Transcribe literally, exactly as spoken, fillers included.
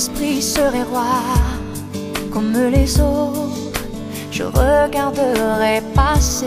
esprit serait roi, comme les autres, je regarderai passer